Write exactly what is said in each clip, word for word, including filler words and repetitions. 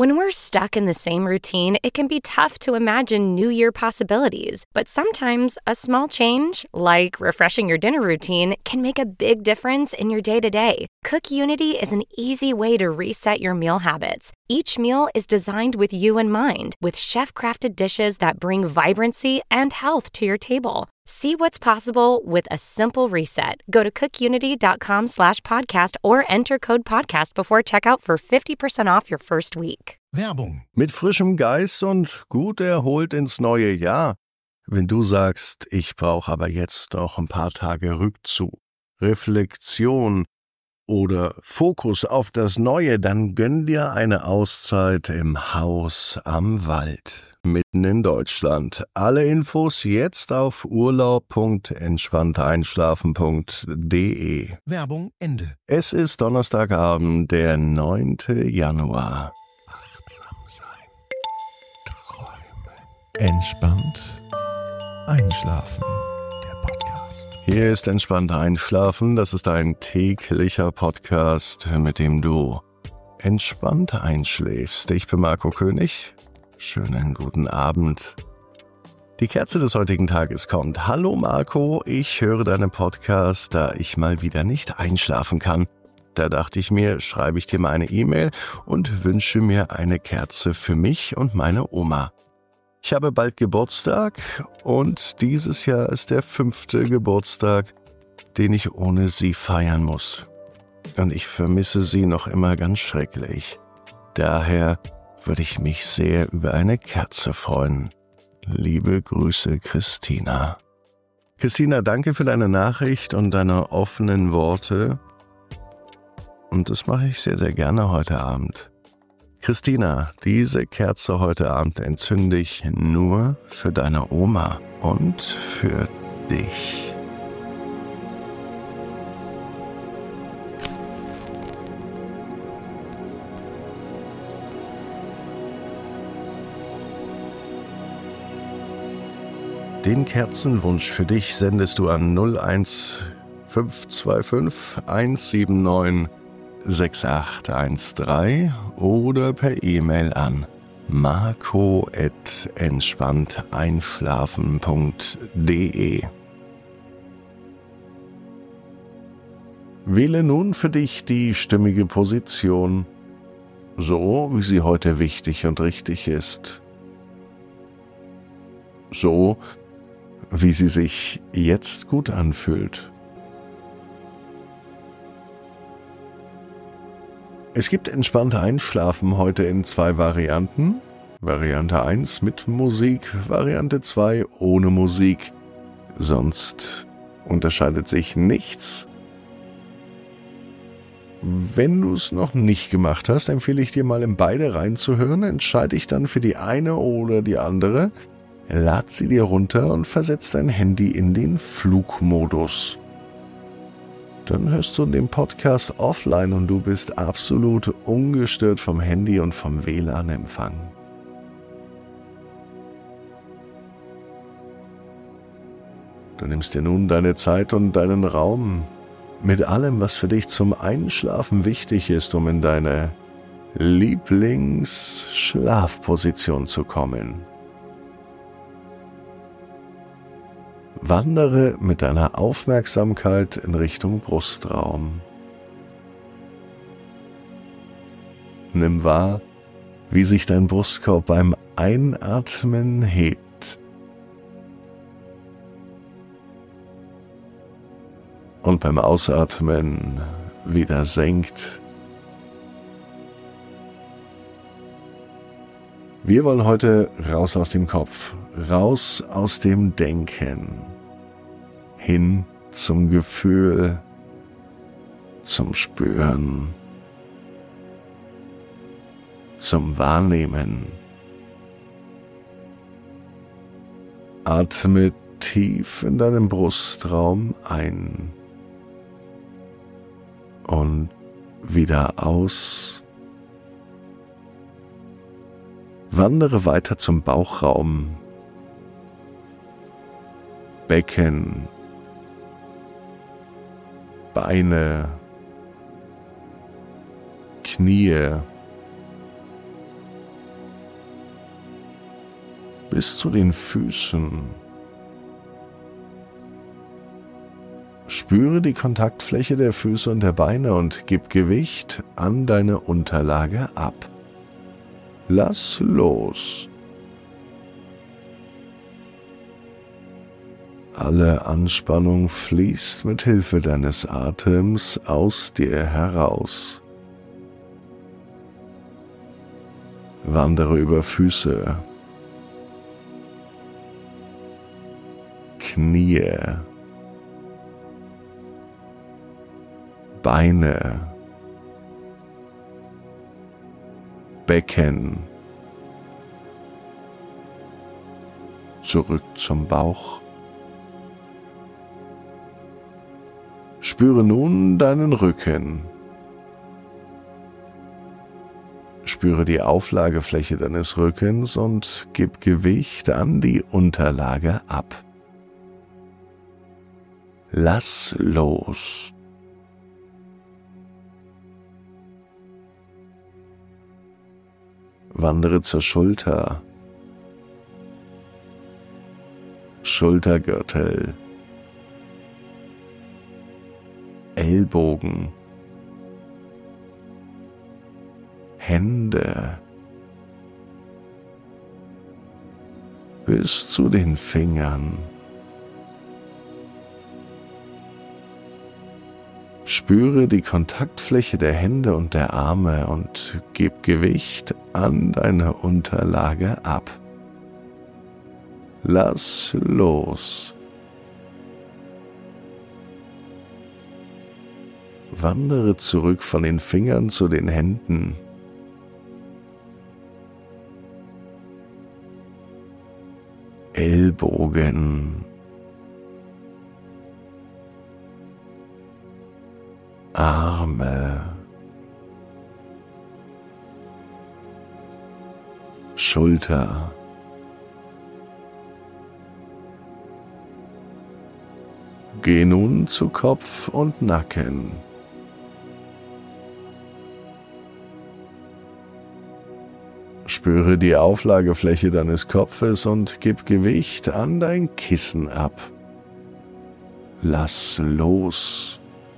When we're stuck in the same routine, it can be tough to imagine new year possibilities. But sometimes a small change, like refreshing your dinner routine, can make a big difference in your day-to-day. Cook Unity is an easy way to reset your meal habits. Each meal is designed with you in mind, with chef-crafted dishes that bring vibrancy and health to your table. See what's possible with a simple reset. Go to cookunity.com slash podcast or enter code podcast before checkout for fifty percent off your first week. Werbung. Mit frischem Geist und gut erholt ins neue Jahr. Wenn du sagst, ich brauche aber jetzt noch ein paar Tage Rückzug, Reflexion oder Fokus auf das Neue, dann gönn dir eine Auszeit im Haus am Wald. Mitten in Deutschland. Alle Infos jetzt auf urlaub punkt entspannt einschlafen punkt de. Werbung Ende. Es ist Donnerstagabend, der neunte Januar. Achtsam sein. Träumen. Entspannt einschlafen. Der Podcast. Hier ist Entspannt einschlafen. Das ist ein täglicher Podcast, mit dem du entspannt einschläfst. Ich bin Marco König. Schönen guten Abend. Die Kerze des heutigen Tages kommt. Hallo Marco, ich höre deinen Podcast, da ich mal wieder nicht einschlafen kann. Da dachte ich mir, schreibe ich dir mal eine E-Mail und wünsche mir eine Kerze für mich und meine Oma. Ich habe bald Geburtstag und dieses Jahr ist der fünfte Geburtstag, den ich ohne sie feiern muss. Und ich vermisse sie noch immer ganz schrecklich. Daher würde ich mich sehr über eine Kerze freuen. Liebe Grüße, Christina. Christina, danke für deine Nachricht und deine offenen Worte. Und das mache ich sehr, sehr gerne heute Abend. Christina, diese Kerze heute Abend entzünde ich nur für deine Oma und für dich. Den Kerzenwunsch für dich sendest du an null eins fünf zwei fünf eins sieben neun sechs acht eins drei oder per E-Mail an marco at entspannt einschlafen punkt de. Wähle nun für dich die stimmige Position, so wie sie heute wichtig und richtig ist. So wie sie sich jetzt gut anfühlt. Es gibt entspannte Einschlafen heute in zwei Varianten. Variante eins mit Musik, Variante zwei ohne Musik. Sonst unterscheidet sich nichts. Wenn du es noch nicht gemacht hast, empfehle ich dir mal in beide reinzuhören. Entscheide dich dann für die eine oder die andere. Lad sie dir runter und versetz dein Handy in den Flugmodus. Dann hörst du den Podcast offline und du bist absolut ungestört vom Handy und vom W L A N-Empfang. Du nimmst dir nun deine Zeit und deinen Raum mit allem, was für dich zum Einschlafen wichtig ist, um in deine Lieblingsschlafposition zu kommen. Wandere mit deiner Aufmerksamkeit in Richtung Brustraum. Nimm wahr, wie sich dein Brustkorb beim Einatmen hebt und beim Ausatmen wieder senkt. Wir wollen heute raus aus dem Kopf, raus aus dem Denken, hin zum Gefühl, zum Spüren, zum Wahrnehmen. Atme tief in deinem Brustraum ein und wieder aus. Wandere weiter zum Bauchraum, Becken, Beine, Knie, bis zu den Füßen. Spüre die Kontaktfläche der Füße und der Beine und gib Gewicht an deine Unterlage ab. Lass los. Alle Anspannung fließt mit Hilfe deines Atems aus dir heraus. Wandere über Füße, Knie, Beine, Becken, zurück zum Bauch. Spüre nun deinen Rücken. Spüre die Auflagefläche deines Rückens und gib Gewicht an die Unterlage ab. Lass los. Wandere zur Schulter, Schultergürtel, Ellbogen, Hände, bis zu den Fingern. Spüre die Kontaktfläche der Hände und der Arme und gib Gewicht an deine Unterlage ab. Lass los. Wandere zurück von den Fingern zu den Händen. Ellbogen, Arme, Schulter, geh nun zu Kopf und Nacken. Spüre die Auflagefläche deines Kopfes und gib Gewicht an dein Kissen ab. Lass los.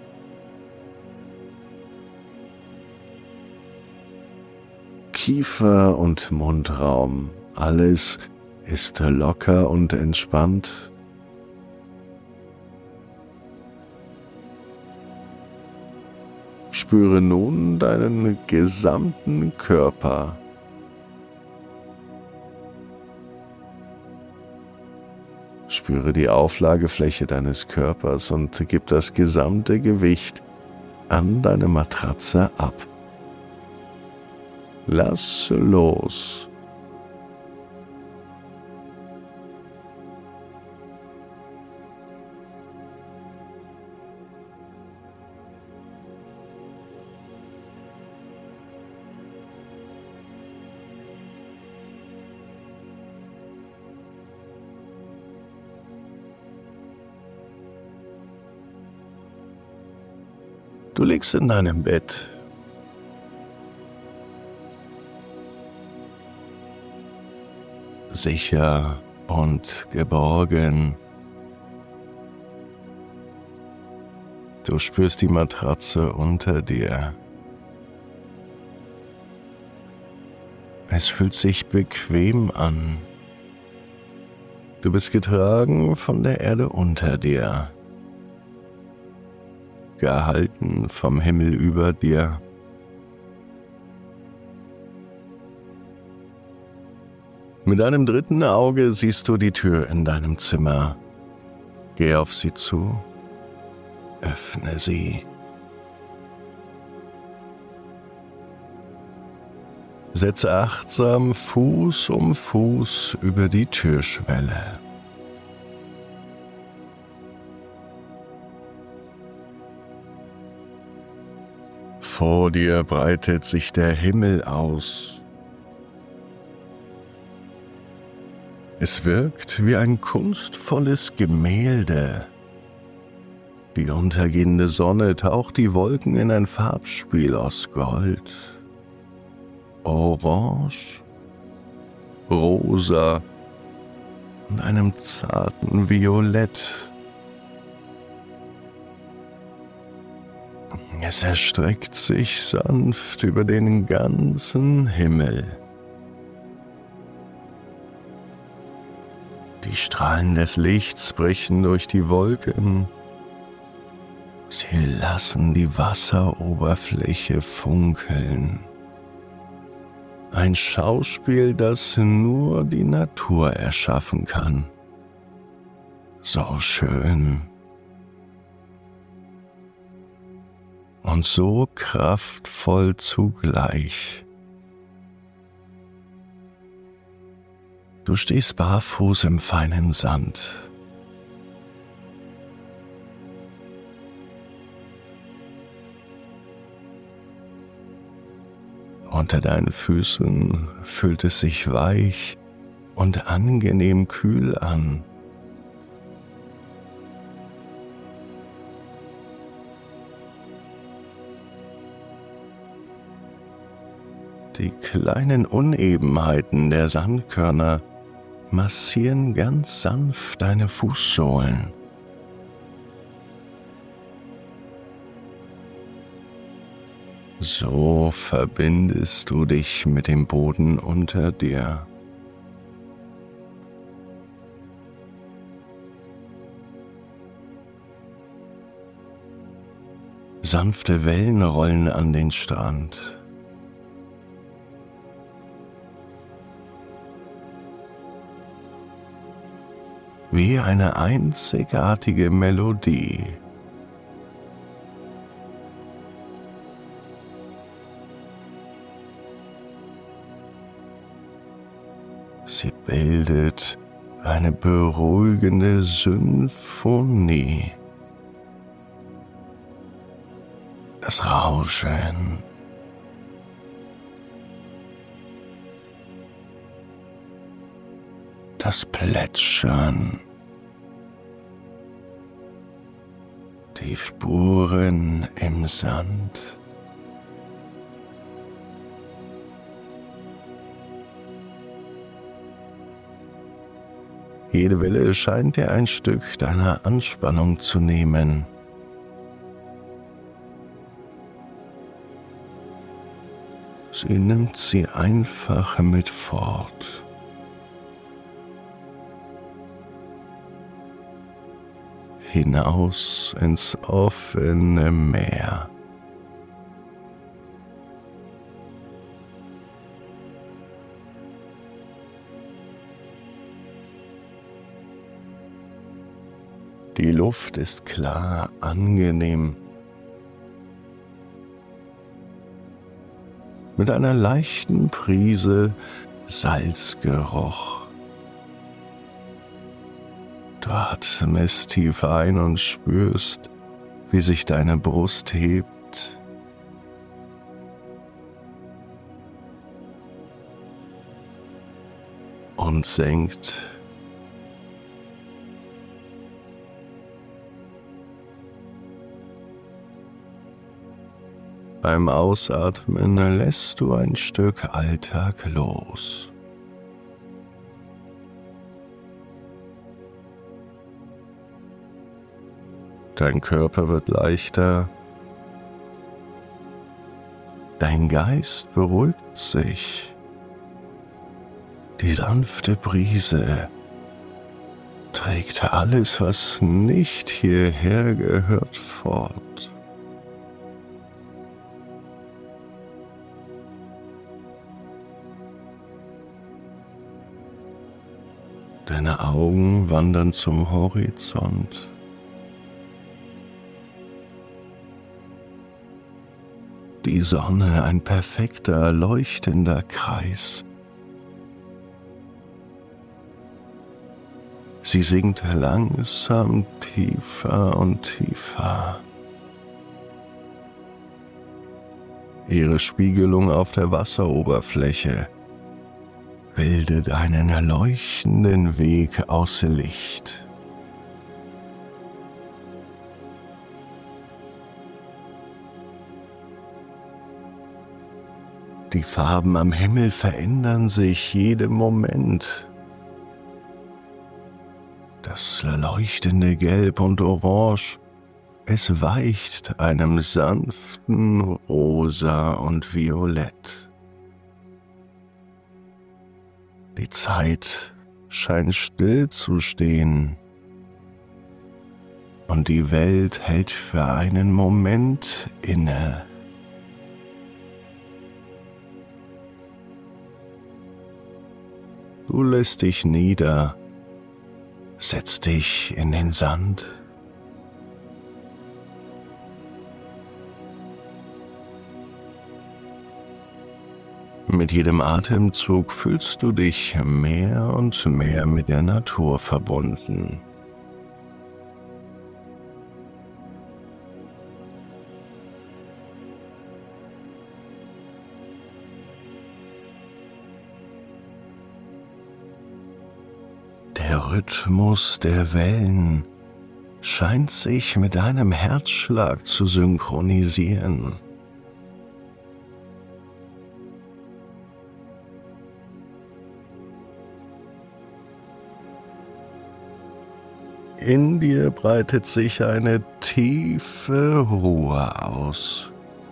Kiefer und Mundraum, alles ist locker und entspannt. Spüre nun deinen gesamten Körper. Spüre die Auflagefläche deines Körpers und gib das gesamte Gewicht an deine Matratze ab. Lass los. Du liegst in deinem Bett. Sicher und geborgen. Du spürst die Matratze unter dir. Es fühlt sich bequem an. Du bist getragen von der Erde unter dir, gehalten vom Himmel über dir. Mit deinem dritten Auge siehst du die Tür in deinem Zimmer. Geh auf sie zu, öffne sie. Setze achtsam Fuß um Fuß über die Türschwelle. Vor dir breitet sich der Himmel aus. Es wirkt wie ein kunstvolles Gemälde. Die untergehende Sonne taucht die Wolken in ein Farbspiel aus Gold, Orange, Rosa und einem zarten Violett. Es erstreckt sich sanft über den ganzen Himmel. Die Strahlen des Lichts brechen durch die Wolken. Sie lassen die Wasseroberfläche funkeln. Ein Schauspiel, das nur die Natur erschaffen kann. So schön. Und so kraftvoll zugleich. Du stehst barfuß im feinen Sand. Unter deinen Füßen fühlt es sich weich und angenehm kühl an. Die kleinen Unebenheiten der Sandkörner massieren ganz sanft deine Fußsohlen. So verbindest du dich mit dem Boden unter dir. Sanfte Wellen rollen an den Strand. Wie eine einzigartige Melodie. Sie bildet eine beruhigende Symphonie. Das Rauschen, das Plätschern, die Spuren im Sand. Jede Welle scheint dir ein Stück deiner Anspannung zu nehmen. Sie nimmt sie einfach mit fort. Hinaus ins offene Meer. Die Luft ist klar, angenehm, mit einer leichten Prise Salzgeruch. Du atmest tief ein und spürst, wie sich deine Brust hebt. Und senkt. Beim Ausatmen lässt du ein Stück Alltag los. Dein Körper wird leichter, dein Geist beruhigt sich. Die sanfte Brise trägt alles, was nicht hierher gehört, fort. Deine Augen wandern zum Horizont. Die Sonne, ein perfekter, leuchtender Kreis. Sie sinkt langsam tiefer und tiefer. Ihre Spiegelung auf der Wasseroberfläche bildet einen erleuchtenden Weg aus Licht. Die Farben am Himmel verändern sich jeden Moment. das leuchtende Gelb und Orange, es weicht einem sanften Rosa und Violett. Die Zeit scheint still zu stehen und die Welt hält für einen Moment inne. Du lässt dich nieder, setzt dich in den Sand. Mit jedem Atemzug fühlst du dich mehr und mehr mit der Natur verbunden. Der Rhythmus der Wellen scheint sich mit deinem Herzschlag zu synchronisieren. In dir breitet sich eine tiefe Ruhe aus.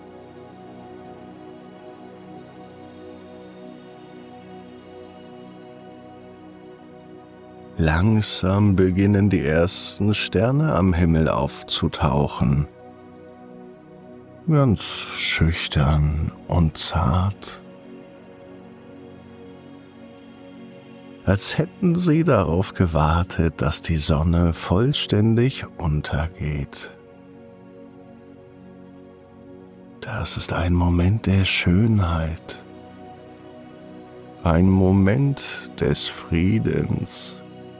Langsam beginnen die ersten Sterne am Himmel aufzutauchen. Ganz schüchtern und zart. Als hätten sie darauf gewartet, dass die Sonne vollständig untergeht. Das ist ein Moment der Schönheit, ein Moment des Friedens.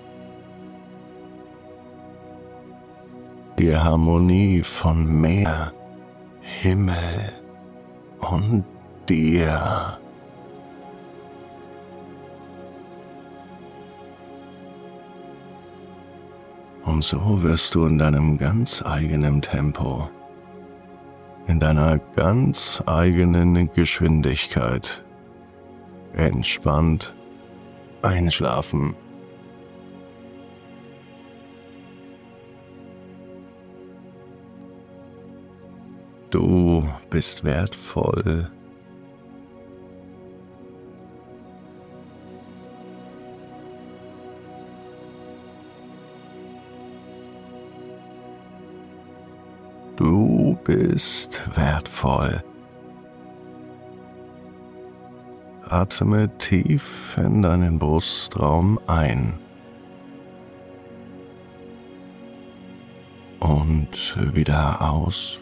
Die Harmonie von Meer, Himmel und dir. Und so wirst du in deinem ganz eigenen Tempo, in deiner ganz eigenen Geschwindigkeit, entspannt einschlafen. Du bist wertvoll. Du bist wertvoll. Atme tief in deinen Brustraum ein und wieder aus.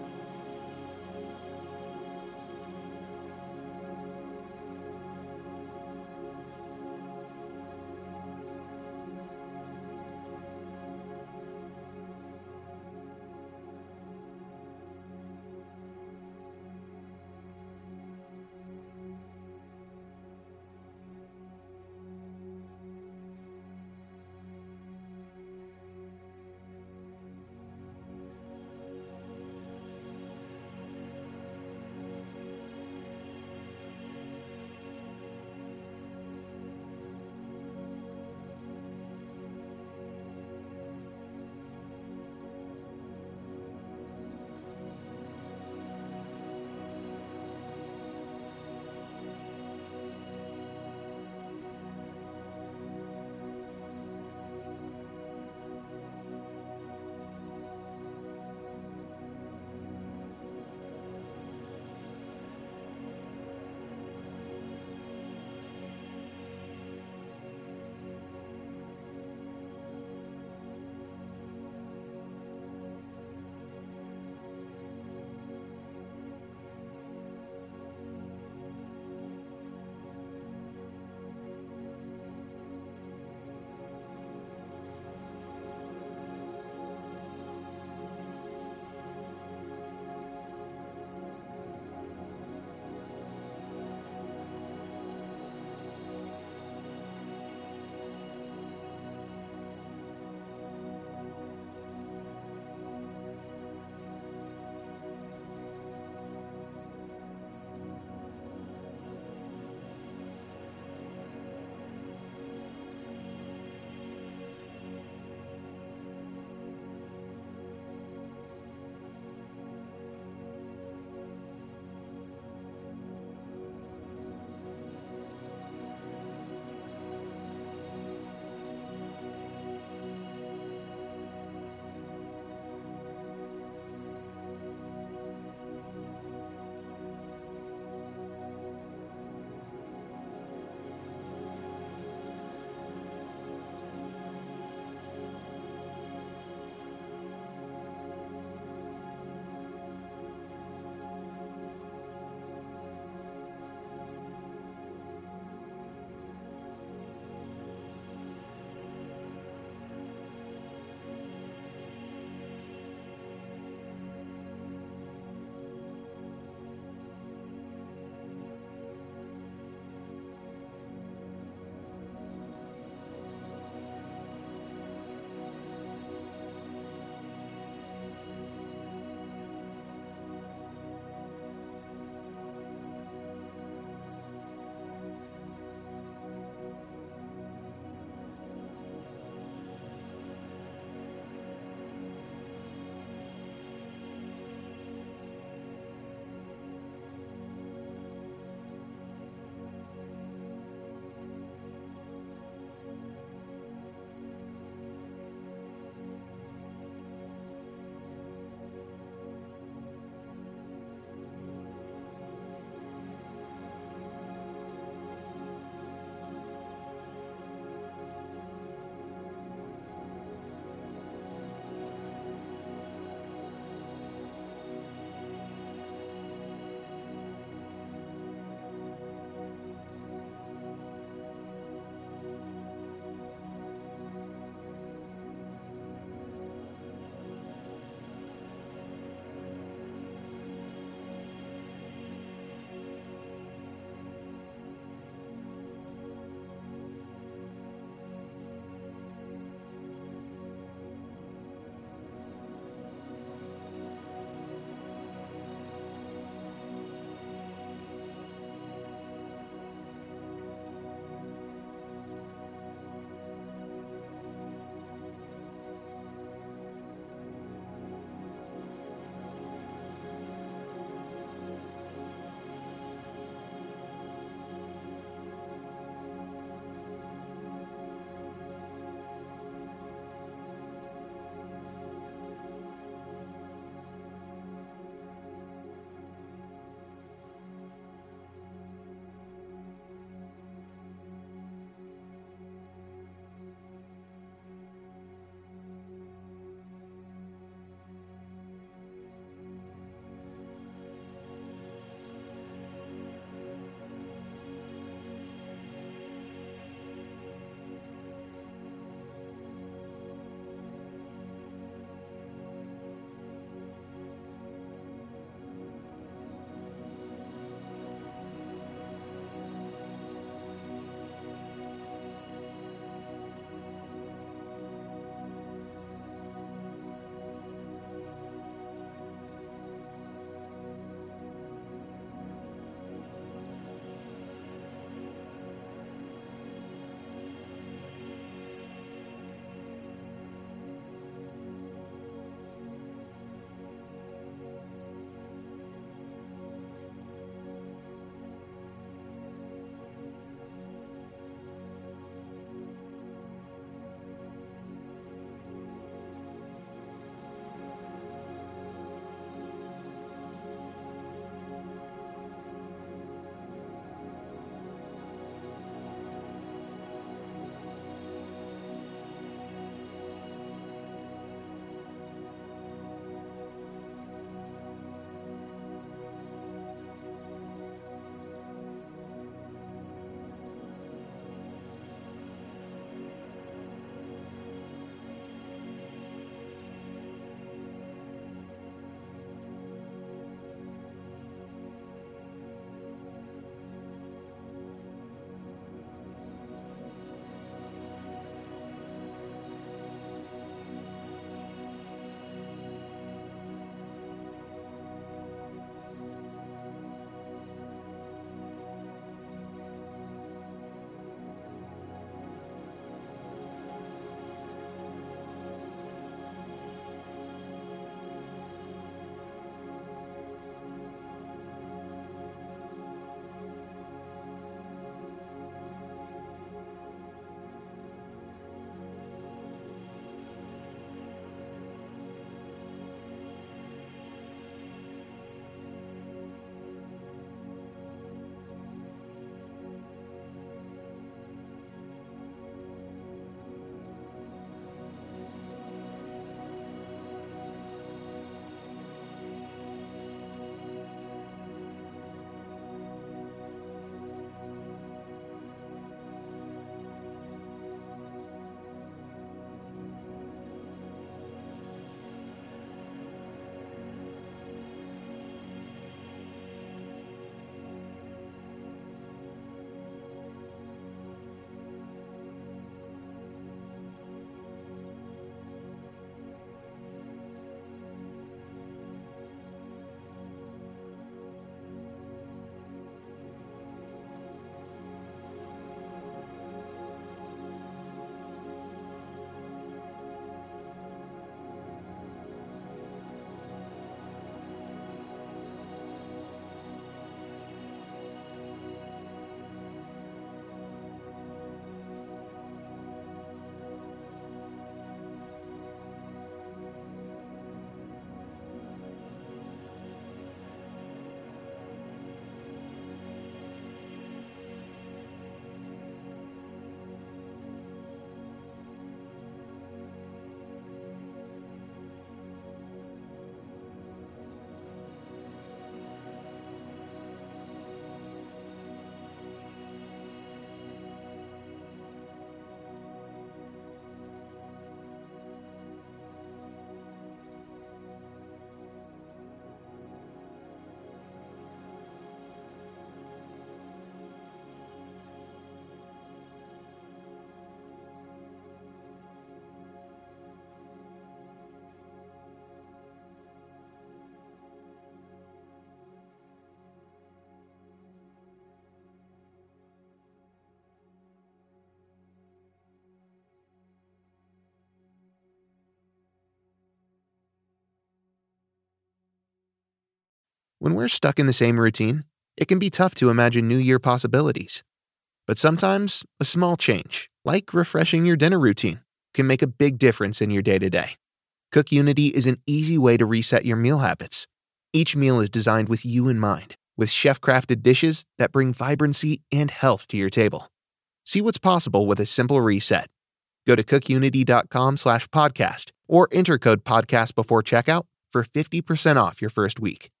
When we're stuck in the same routine, it can be tough to imagine New Year possibilities. But sometimes, a small change, like refreshing your dinner routine, can make a big difference in your day-to-day. CookUnity is an easy way to reset your meal habits. Each meal is designed with you in mind, with chef-crafted dishes that bring vibrancy and health to your table. See what's possible with a simple reset. Go to cookunity.com slash podcast or enter code podcast before checkout for fifty percent off your first week.